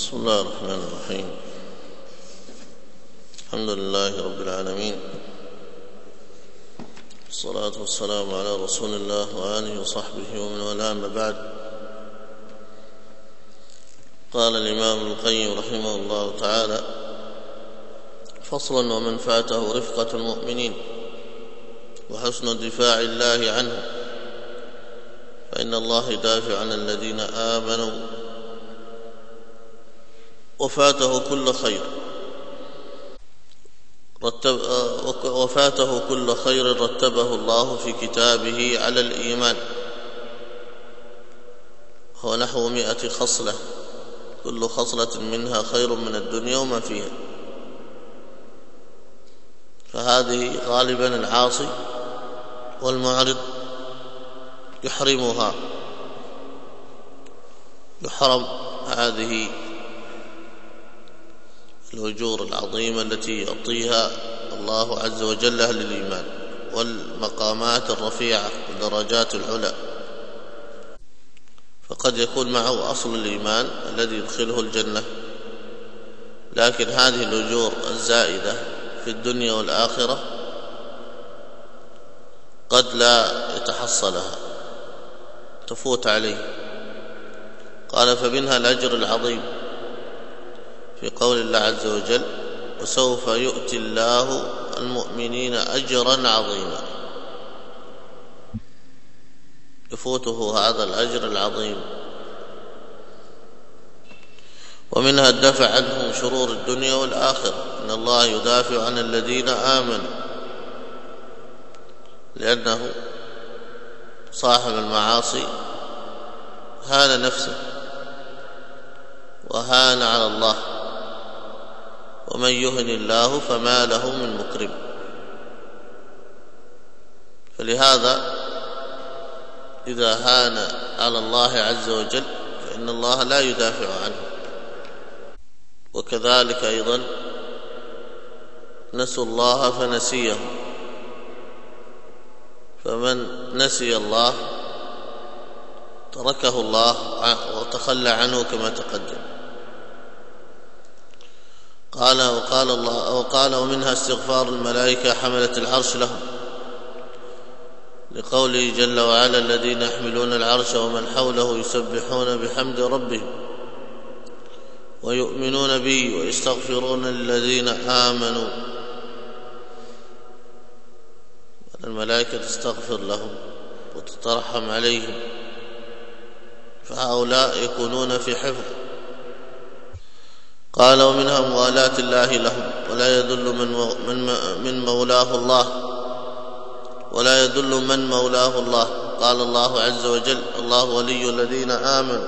بسم الله الرحمن الرحيم. الحمد لله رب العالمين، والصلاة والسلام على رسول الله وآله وصحبه ومن والاه، أما بعد. قال الإمام ابن القيم رحمه الله تعالى: فصل: ومن فاته رفقة المؤمنين وحسن دفاع الله عنه فإن الله يدافع عن الذين آمنوا، وفاته كل خير رتبه الله في كتابه على الإيمان، هو نحو 100 خصلة، كل خصلة منها خير من الدنيا وما فيها. فهذه غالبا العاصي والمعرض يحرم هذه الأجور العظيمة التي يعطيها الله عز وجل أهل الإيمان، والمقامات الرفيعة والدرجات العلى. فقد يكون معه أصل الإيمان الذي يدخله الجنة، لكن هذه الأجور الزائدة في الدنيا والآخرة قد لا يتحصلها، تفوت عليه. قال: فمنها الأجر العظيم في قول الله عز وجل: وسوف يؤتي الله المؤمنين أجرا عظيما. يفوته هذا الأجر العظيم. ومنها الدفع عنهم شرور الدنيا والآخرة، إن الله يدافع عن الذين آمنوا، لأنه صاحب المعاصي هان نفسه وهان على الله، ومن يهن الله فما له من مكرم. فلهذا إذا هان على الله عز وجل فإن الله لا يدافع عنه. وكذلك أيضا نسوا الله فنسيهم، فمن نسي الله تركه الله وتخلى عنه كما تقدم. وقال: ومنها استغفار الملائكة حملة العرش لهم، لقوله جل وعلا: الذين يحملون العرش ومن حوله يسبحون بحمد ربهم ويؤمنون به ويستغفرون للذين آمنوا. الملائكة تستغفر لهم وتترحم عليهم، فهؤلاء يكونون في حفظ. قال: ومنها موالاة الله لهم، ولا يدل من مولاه الله. قال الله عز وجل: الله ولي الذين آمنوا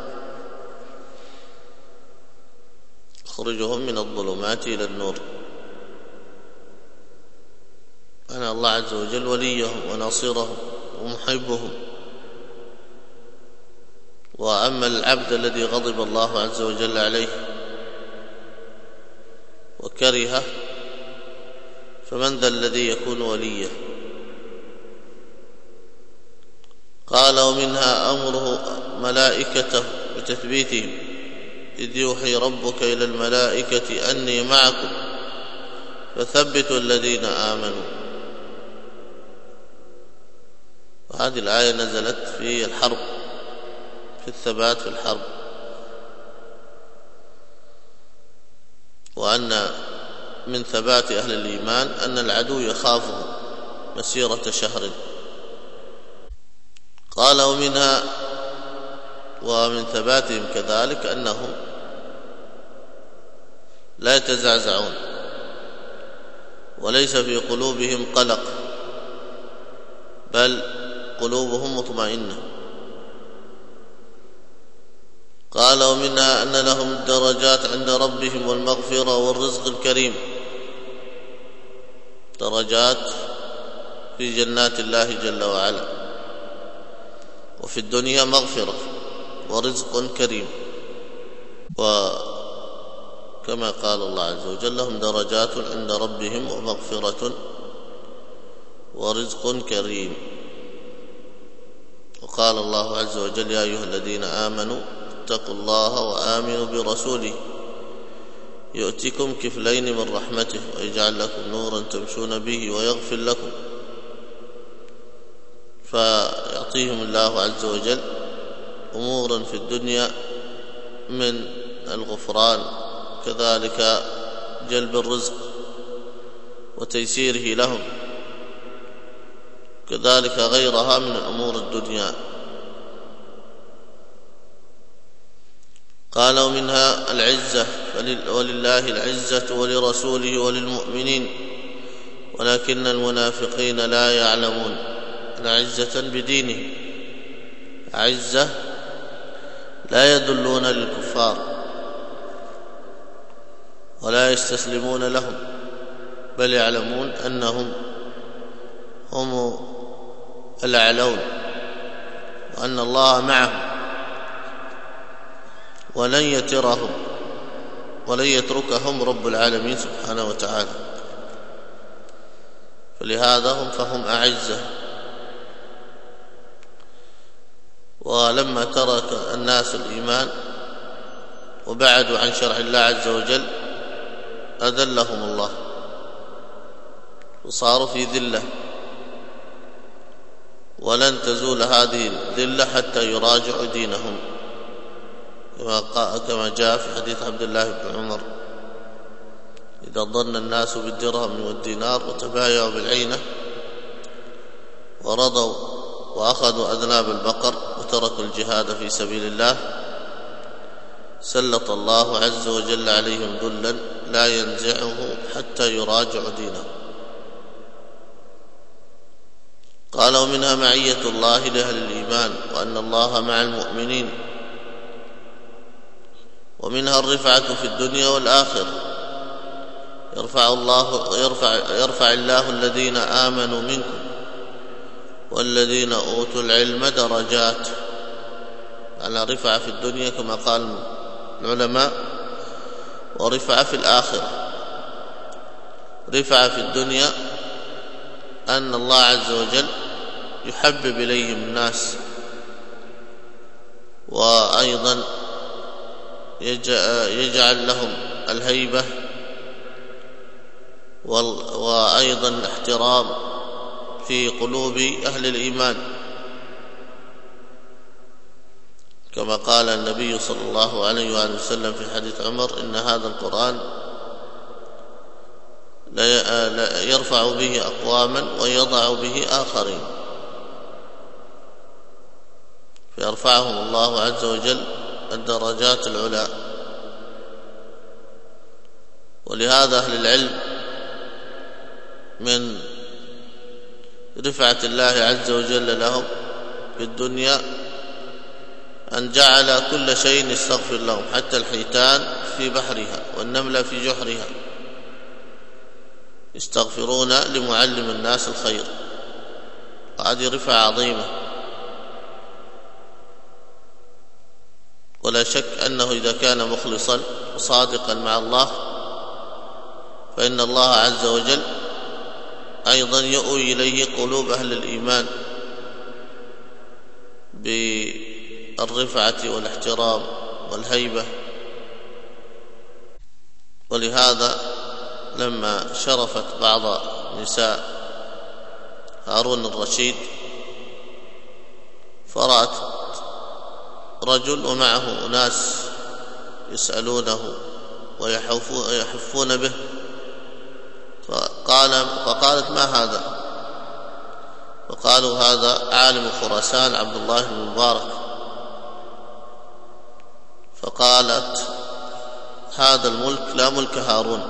يخرجهم من الظلمات إلى النور. أنا الله عز وجل وليهم وناصرهم ومحبهم. وأما العبد الذي غضب الله عز وجل عليه وكرهه، فمن ذا الذي يكون وليه؟ قال: ومنها أمره ملائكته بتثبيتهم، إذ يوحي ربك إلى الملائكة أني معكم فثبتوا الذين آمنوا. وهذه الآية نزلت في الحرب، في الثبات في الحرب، وأن من ثبات أهل الإيمان أن العدو يخافه مسيرة شهر. قال: ومن ثباتهم كذلك أنهم لا يتزعزعون، وليس في قلوبهم قلق، بل قلوبهم مطمئنة. قال: ومنها أن لهم الدرجات عند ربهم والمغفرة والرزق الكريم، درجات في جنات الله جل وعلا، وفي الدنيا مغفرة ورزق كريم. وكما قال الله عز وجل: لهم درجات عند ربهم ومغفرة ورزق كريم. وقال الله عز وجل: يا أيها الذين آمنوا واتقوا الله وآمنوا برسوله يؤتكم كفلين من رحمته ويجعل لكم نورا تمشون به ويغفر لكم. فيعطيهم الله عز وجل أمورا في الدنيا من الغفران، كذلك جلب الرزق وتيسيره لهم، كذلك غيرها من أمور الدنيا. قال ومنها العزة، ولله العزة ولرسوله وللمؤمنين ولكن المنافقين لا يعلمون. عزة بدينه، عزة لا يدلون للكفار ولا يستسلمون لهم، بل يعلمون أنهم هم الأعلون وأن الله معهم ولن يترهم ولن يتركهم رب العالمين سبحانه وتعالى. فلهذا فهم أعزة. ولما ترك الناس الإيمان وبعدوا عن شرع الله عز وجل أذلهم الله وصاروا في ذلة، ولن تزول هذه الذلة حتى يراجعوا دينهم، كما جاء في حديث عبد الله بن عمر: إذا ظن الناس بالدرهم والدينار وتبايعوا بالعينة ورضوا وأخذوا أذناب البقر وتركوا الجهاد في سبيل الله سلط الله عز وجل عليهم ذلا لا ينزعه حتى يراجعوا دينهم. قال ومنها معية الله لأهل الإيمان وأن الله مع المؤمنين، ومنها الرفعة في الدنيا والآخرة. يرفع الله الذين آمنوا منكم والذين أوتوا العلم درجات. على رفعة في الدنيا كما قال العلماء، ورفعة في الآخرة. رفعة في الدنيا أن الله عز وجل يحبب إليهم الناس، وأيضا يجعل لهم الهيبة وأيضا الاحترام في قلوب أهل الإيمان، كما قال النبي صلى الله عليه وآله وسلم في حديث عمر: إن هذا القرآن لا يرفع به أقواما ويضع به آخرين، فيرفعهم الله عز وجل الدرجات العلى. ولهذا أهل العلم من رفعة الله عز وجل لهم في الدنيا أن جعل كل شيء يستغفر لهم، حتى الحيتان في بحرها والنملة في جحرها يستغفرون لمعلم الناس الخير. وهذه رفعة عظيمة، ولا شك أنه إذا كان مخلصا وصادقا مع الله فإن الله عز وجل أيضا يؤوي إليه قلوب أهل الإيمان بالرفعة والاحترام والهيبة. ولهذا لما شرفت بعض نساء هارون الرشيد فرأت رجل ومعه أناس يسألونه ويحفون به، فقالت: ما هذا؟ فقالوا: هذا عالم خراسان عبد الله بن المبارك. فقالت: هذا الملك لا ملك هارون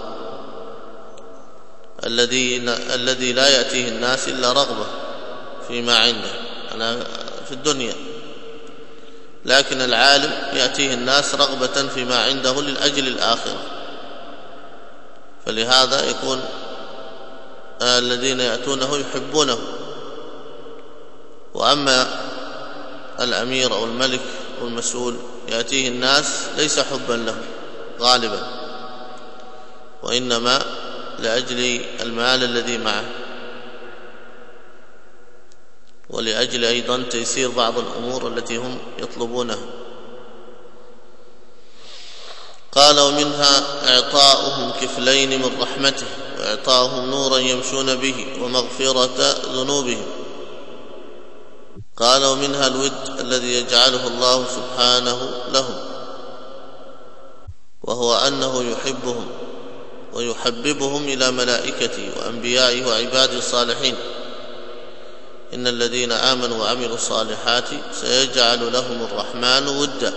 الذي لا يأتيه الناس إلا رغبة فيما عنده أنا في الدنيا، لكن العالم يأتيه الناس رغبة فيما عنده للأجل الآخرة. فلهذا يكون الذين يأتونه يحبونه. وأما الأمير أو الملك أو المسؤول يأتيه الناس ليس حبا له غالبا، وإنما لأجل المال الذي معه، ولأجل أيضا تيسير بعض الأمور التي هم يطلبونها. قال ومنها إعطاؤهم كفلين من رحمته وإعطاؤهم نورا يمشون به ومغفرة ذنوبهم. قال ومنها الود الذي يجعله الله سبحانه لهم، وهو أنه يحبهم ويحببهم إلى ملائكته وأنبيائه وعباده الصالحين. إن الذين آمنوا وعملوا الصالحات سيجعل لهم الرحمن ودا.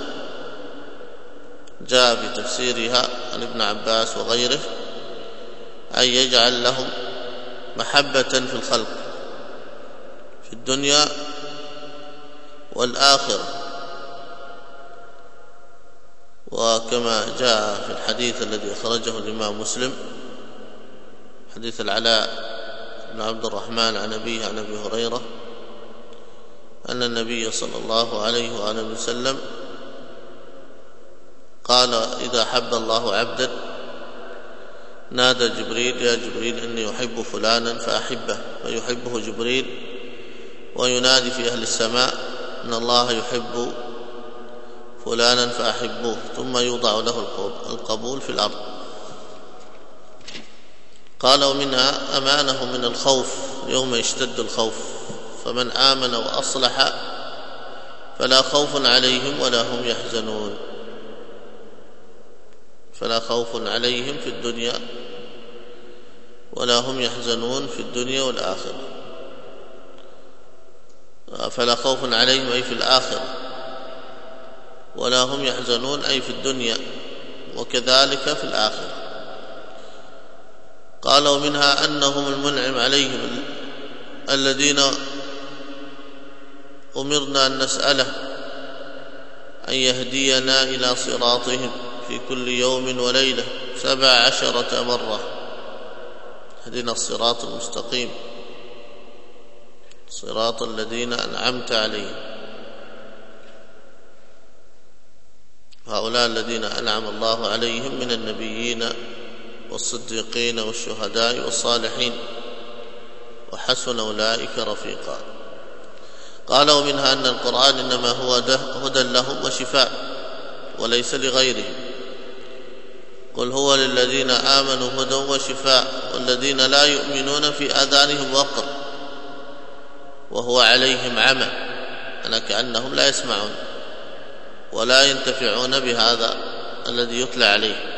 جاء في تفسيرها عن ابن عباس وغيره أن يجعل لهم محبة في الخلق في الدنيا والآخرة. وكما جاء في الحديث الذي أخرجه الإمام مسلم، حديث العلاء بن عبد الرحمن عن أبيه عن أبي هريرة أن النبي صلى الله عليه وآله وسلم قال إذا أحب الله عبدا نادى جبريل يا جبريل إني أحب فلانا فأحبه، فيحبه جبريل وينادي في أهل السماء إن الله يحب فلانا فأحبوه، ثم يوضع له القبول في الأرض. قال ومنها أمانه من الخوف يوم يشتد الخوف، فمن آمن وأصلح فلا خوف عليهم ولا هم يحزنون. فلا خوف عليهم في الدنيا ولا هم يحزنون في الدنيا والآخرة. فلا خوف عليهم أي في الآخرة، ولا هم يحزنون أي في الدنيا، وكذلك في الآخرة. قال ومنها أنهم المنعم عليهم الذين أمرنا أن نسأله أن يهدينا إلى صراطهم في كل يوم وليلة 17 مرة. اهدنا الصراط المستقيم صراط الذين أنعمت عليهم. هؤلاء الذين أنعم الله عليهم من النبيين والصديقين والشهداء والصالحين، وحسن أولئك رفيقا. قال ومنها أن القرآن إنما هو هدى لهم وشفاء وليس لغيرهم. قل هو للذين آمنوا هدى وشفاء والذين لا يؤمنون في آذانهم وقر وهو عليهم عمى، أنا كأنهم لا يسمعون ولا ينتفعون بهذا الذي يتلى عليه.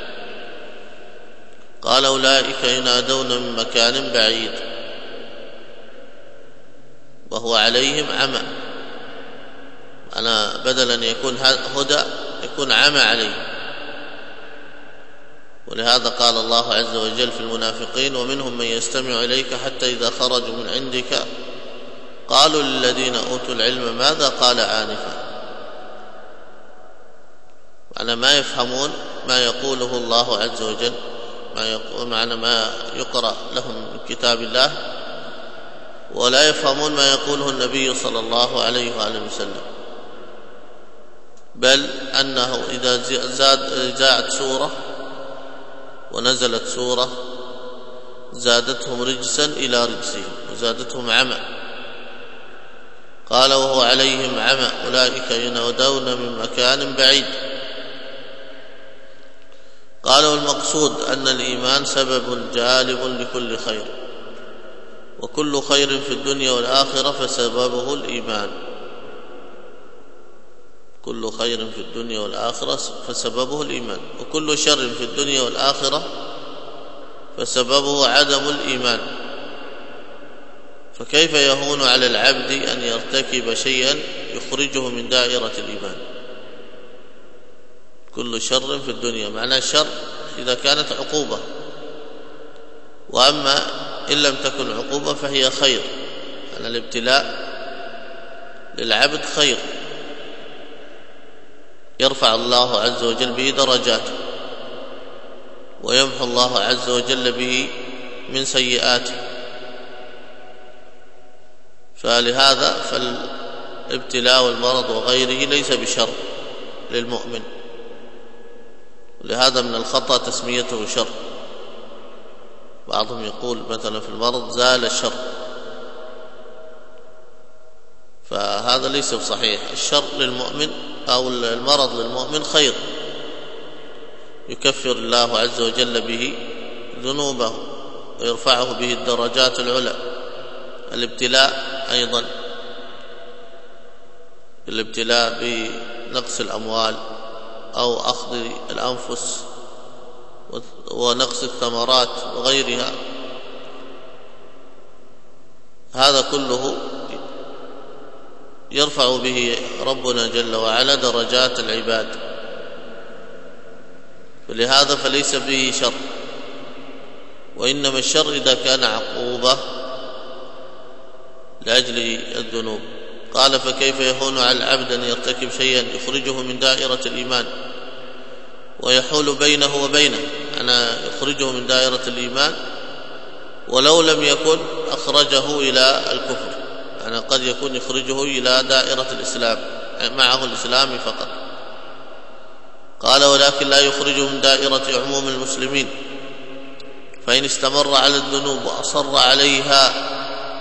قال أولئك ينادون من مكان بعيد وهو عليهم عمى، أنا بدل أن يكون هدى يكون عمى عليه. ولهذا قال الله عز وجل في المنافقين ومنهم من يستمع إليك حتى إذا خرجوا من عندك قالوا للذين أوتوا العلم ماذا قال آنفا، معنى ما يفهمون ما يقوله الله عز وجل، معنى ما يقرأ لهم من كتاب الله، ولا يفهمون ما يقوله النبي صلى الله عليه وآله وسلم. بل أنه إذا جاءت سورة ونزلت سورة زادتهم رجسا إلى رجسهم وزادتهم عمى. قال وهو عليهم عمى أولئك ينادون من مكان بعيد. قال والمقصود أن الإيمان سبب جالب لكل خير، وكل خير في الدنيا والآخرة فسببه الإيمان. كل خير في الدنيا والآخرة فسببه الإيمان، وكل شر في الدنيا والآخرة فسببه عدم الإيمان. فكيف يهون على العبد أن يرتكب شيئا يخرجه من دائرة الإيمان؟ كل شر في الدنيا معناه الشر إذا كانت عقوبة، وأما إن لم تكن عقوبة فهي خير. أن الابتلاء للعبد خير، يرفع الله عز وجل به درجاته ويمحو الله عز وجل به من سيئاته. فلهذا فالابتلاء والمرض وغيره ليس بشر للمؤمن، ولهذا من الخطأ تسميته شر. بعضهم يقول مثلا في المرض زال الشر، فهذا ليس بصحيح. الشر للمؤمن أو المرض للمؤمن خير، يكفر الله عز وجل به ذنوبه ويرفعه به الدرجات العلى. الابتلاء أيضا، الابتلاء بنقص الأموال أو أخذ الأنفس ونقص الثمرات وغيرها، هذا كله يرفع به ربنا جل وعلا درجات العباد، فلهذا فليس به شر، وإنما الشر إذا كان عقوبة لأجل الذنوب. قال: فكيف يهون على العبد أن يرتكب شيئا يخرجه من دائرة الإيمان ويحول بينه وبينه، أنا يخرجه من دائرة الإيمان ولو لم يكن أخرجه إلى الكفر، أنا قد يكون يخرجه إلى دائرة الإسلام معه الإسلام فقط. قال: ولكن لا يخرجه من دائرة عموم المسلمين، فإن استمر على الذنوب وأصر عليها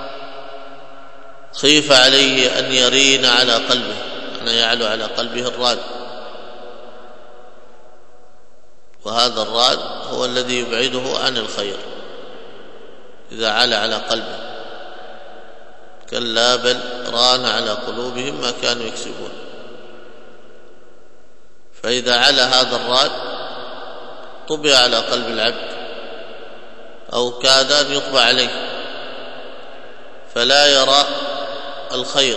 خيف عليه أن يرين على قلبه، أن يعلو على قلبه الراد، وهذا الراد هو الذي يبعده عن الخير إذا علا على قلبه. كلا بل ران على قلوبهم ما كانوا يكسبون. فإذا علا هذا الراد طبع على قلب العبد أو كاد أن يطبع عليه، فلا يرى الخير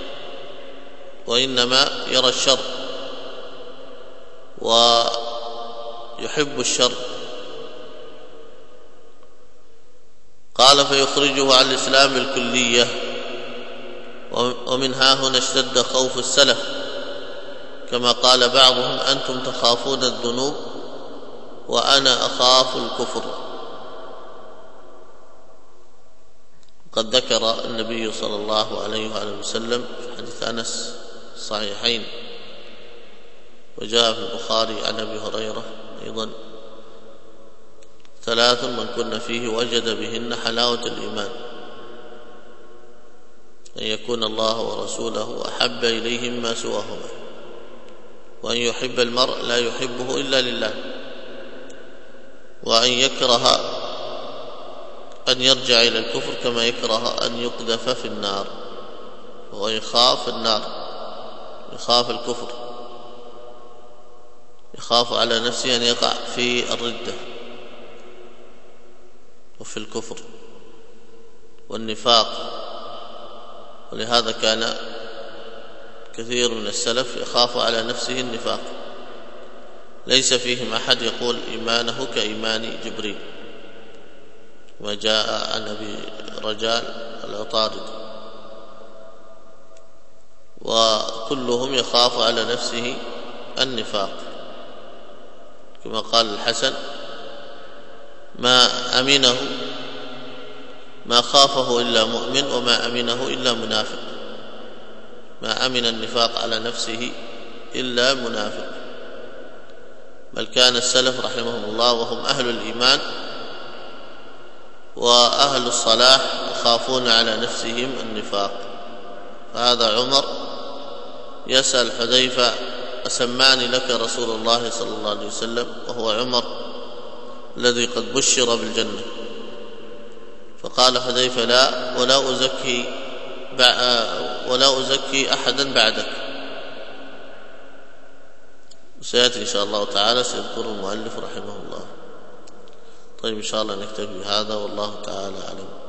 وإنما يرى الشر ويحب الشر. قال: فيخرجه عن الإسلام الكلية. ومن ها هنا اشتد خوف السلف، كما قال بعضهم: أنتم تخافون الذنوب وأنا أخاف الكفر. قد ذكر النبي صلى الله عليه وآله وسلم في حديث أنس الصحيحين، وجاء في البخاري عن أبي هريرة أيضا: 3 من كن فيه وجد بهن حلاوة الإيمان: أن يكون الله ورسوله أحب إليه مما سواهما، وأن يحب المرء لا يحبه إلا لله، وأن يكره أن يرجع إلى الكفر كما يكره أن يقذف في النار. وهو يخاف النار، يخاف الكفر، يخاف على نفسه أن يقع في الردة وفي الكفر والنفاق. ولهذا كان كثير من السلف يخاف على نفسه النفاق، ليس فيهم أحد يقول إيمانه كإيمان جبريل، ما جاء عن أبي رجال العطارد، وكلهم يخاف على نفسه النفاق، كما قال الحسن: ما خافه إلا مؤمن وما أمنه إلا منافق. ما أمن النفاق على نفسه إلا منافق. بل كان السلف رحمهم الله وهم أهل الإيمان وأهل الصلاح يخافون على نفسهم النفاق. فهذا عمر يسأل حذيفة: أسماني لك رسول الله صلى الله عليه وسلم، وهو عمر الذي قد بشر بالجنة. فقال حذيفة: لا، ولا أزكي أحدا بعدك. وسيأتي إن شاء الله تعالى سيذكر المؤلف رحمه الله. طيب، إن شاء الله نكتفي بهذا، والله تعالى أعلم.